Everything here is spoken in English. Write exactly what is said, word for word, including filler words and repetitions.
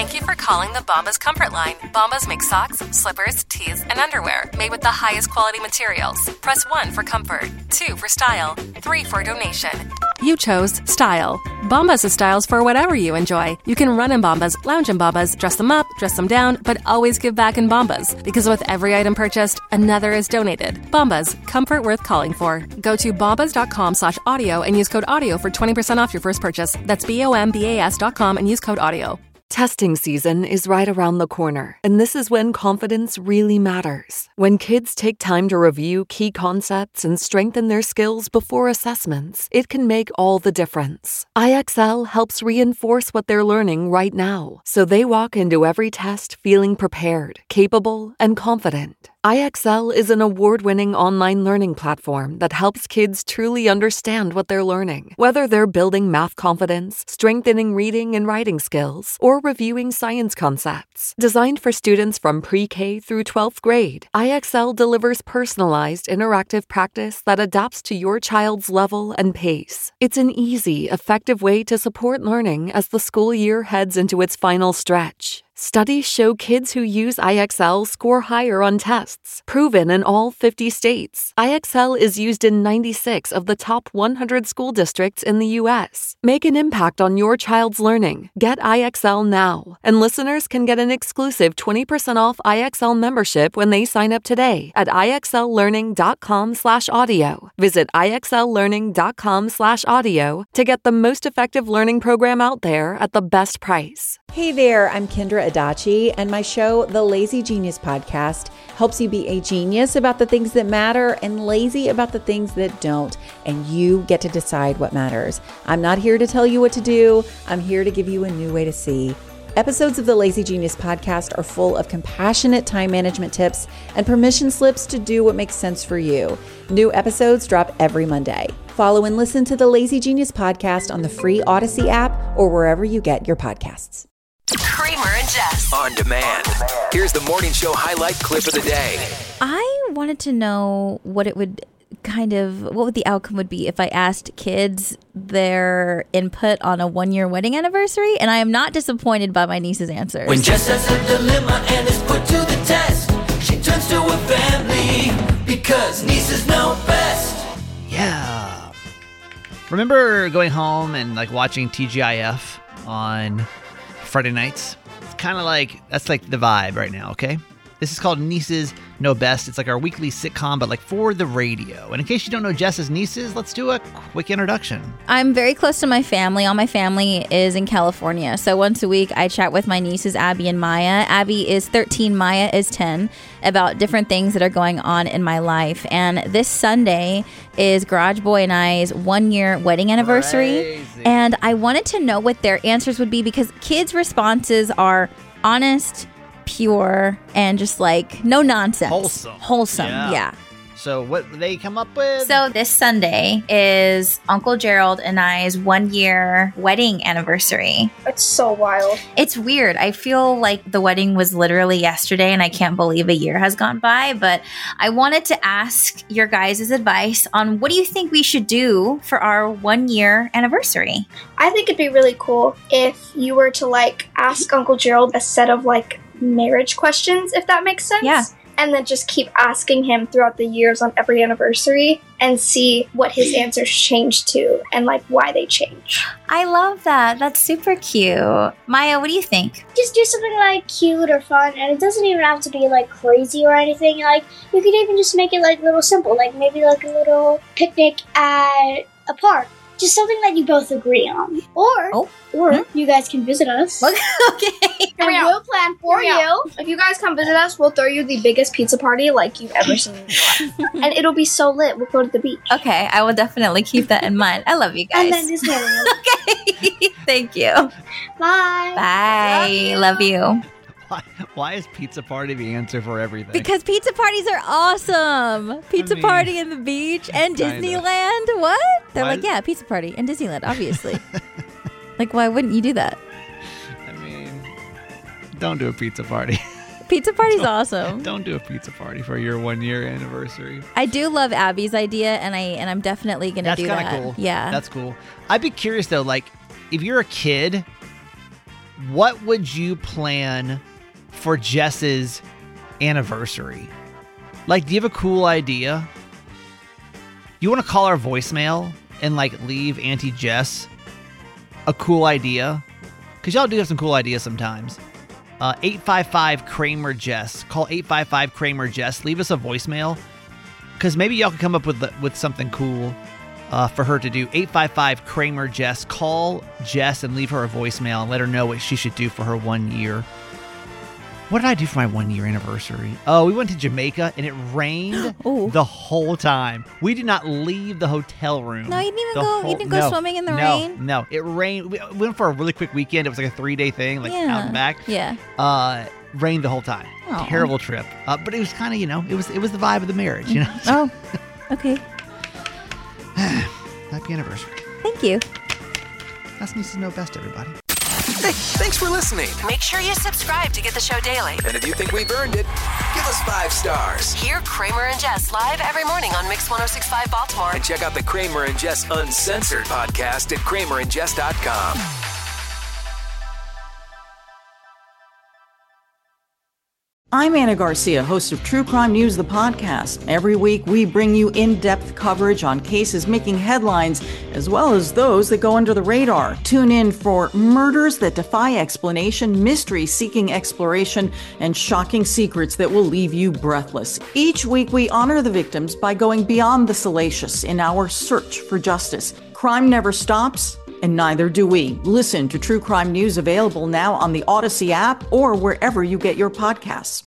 Thank you for calling the Bombas Comfort Line. Bombas make socks, slippers, tees, and underwear made with the highest quality materials. Press one for comfort, two for style, three for donation. You chose style. Bombas has styles for whatever you enjoy. You can run in Bombas, lounge in Bombas, dress them up, dress them down, but always give back in Bombas. Because with every item purchased, another is donated. Bombas, comfort worth calling for. Go to bombas.com slash audio and use code audio for twenty percent off your first purchase. That's B-O-M-B-A-S dot com and use code audio. Testing season is right around the corner, and this is when confidence really matters. When kids take time to review key concepts and strengthen their skills before assessments, it can make all the difference. I X L helps reinforce what they're learning right now, so they walk into every test feeling prepared, capable, and confident. I X L is an award-winning online learning platform that helps kids truly understand what they're learning. Whether they're building math confidence, strengthening reading and writing skills, or reviewing science concepts. Designed for students from pre-K through twelfth grade, I X L delivers personalized, interactive practice that adapts to your child's level and pace. It's an easy, effective way to support learning as the school year heads into its final stretch. Studies show kids who use I X L score higher on tests, proven in all fifty states. I X L is used in ninety-six of the top one hundred school districts in the U S. Make an impact on your child's learning. Get I X L now. And listeners can get an exclusive twenty percent off I X L membership when they sign up today at IXLlearning.com slash audio. Visit IXLlearning.com slash audio to get the most effective learning program out there at the best price. Hey there, I'm Kendra Adachi, and my show, The Lazy Genius Podcast, helps you be a genius about the things that matter and lazy about the things that don't, and you get to decide what matters. I'm not here to tell you what to do. I'm here to give you a new way to see. Episodes of the Lazy Genius Podcast are full of compassionate time management tips and permission slips to do what makes sense for you. New episodes drop every Monday. Follow and listen to the Lazy Genius Podcast on the free Odyssey app or wherever you get your podcasts. Kramer and Jess. On demand. Here's the morning show highlight clip of the day. I wanted to know what it would kind of, what would the outcome would be if I asked kids their input on a one-year wedding anniversary, and I am not disappointed by my niece's answers. When Jess has a dilemma and is put to the test, she turns to her family because nieces know best. Yeah. Remember going home and like watching T G I F on Friday nights? It's kind of like, that's like the vibe right now, okay? This is called Nieces Know Best. It's like our weekly sitcom, but like for the radio. And in case you don't know Jess's nieces, let's do a quick introduction. I'm very close to my family. All my family is in California. So once a week, I chat with my nieces, Abby and Maya. Abby is thirteen, Maya is ten, about different things that are going on in my life. And this Sunday is Garage Boy and I's one-year wedding anniversary. Crazy. And I wanted to know what their answers would be because kids' responses are honest, pure, and just like no nonsense. Wholesome. Wholesome, Yeah. yeah. So what did they come up with? So this Sunday is Uncle Gerald and I's one year wedding anniversary. It's so wild. It's weird. I feel like the wedding was literally yesterday and I can't believe a year has gone by, but I wanted to ask your guys' advice on what do you think we should do for our one year anniversary? I think it'd be really cool if you were to like ask Uncle Gerald a set of like marriage questions, if that makes sense. Yeah. And then just keep asking him throughout the years on every anniversary and see what his answers change to and like why they change. I love that. That's super cute. Maya, what do you think? Just do something like cute or fun, and it doesn't even have to be like crazy or anything. Like you could even just make it like a little simple, like maybe like a little picnic at a park. Just something that you both agree on. Or, Oh. or Hmm? you guys can visit us. Okay. And And we'll plan for Hear me you. out. If you guys come visit us, we'll throw you the biggest pizza party like you've ever seen in your life. And it'll be so lit. We'll go to the beach. Okay, I will definitely keep that in mind. I love you guys. And then Disneyland. Okay. Thank you. Bye. Bye. Love you. Why, why is pizza party the answer for everything? Because pizza parties are awesome. Pizza I mean, party in the beach and kinda. Disneyland. What? They're Why like, is- yeah, pizza party and Disneyland, obviously. Like, why wouldn't you do that? I mean, don't do a pizza party. Pizza party's awesome. Don't do a pizza party for your one year anniversary. I do love Abby's idea, and I and I'm definitely gonna That's do kind that. of cool. Yeah, That's cool. I'd be curious though, like if you're a kid, what would you plan for Jess's anniversary? Like, do you have a cool idea? You want to call our voicemail and like leave Auntie Jess a cool idea? Because y'all do have some cool ideas sometimes. Uh, eight five five Kramer Jess. Call eight five five Kramer Jess. Leave us a voicemail. Because maybe y'all can come up with with something cool uh, for her to do. eight five five Kramer Jess. Call Jess and leave her a voicemail and let her know what she should do for her one year. What did I do for my one year anniversary? Oh, we went to Jamaica and it rained the whole time. We did not leave the hotel room. No, you didn't even the go. Whole, you didn't go no, swimming in the no, rain. No, it rained. We went for a really quick weekend. It was like a three day thing, like Yeah. out and back. Yeah. Uh, rained the whole time. Aw. Terrible trip. Uh, but it was kind of, you know, it was it was the vibe of the marriage, you know. Oh, okay. Happy anniversary. Thank you. That's Nieces Know Best, everybody. Hey, thanks for listening. Make sure you subscribe to get the show daily. And if you think we've earned it, give us five stars. Hear Kramer and Jess live every morning on Mix one oh six point five Baltimore. And check out the Kramer and Jess Uncensored podcast at kramer and jess dot com. I'm Anna Garcia, host of True Crime News, the podcast. Every week, we bring you in-depth coverage on cases making headlines, as well as those that go under the radar. Tune in for murders that defy explanation, mysteries seeking exploration, and shocking secrets that will leave you breathless. Each week, we honor the victims by going beyond the salacious in our search for justice. Crime never stops, and neither do we. Listen to True Crime News, available now on the Odyssey app or wherever you get your podcasts.